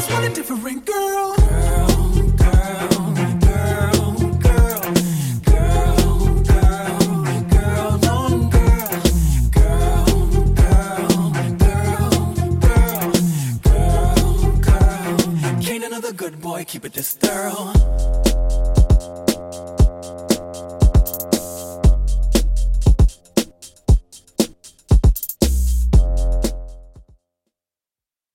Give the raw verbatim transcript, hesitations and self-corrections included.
somebody different, girl. Good boy, keep it this thorough.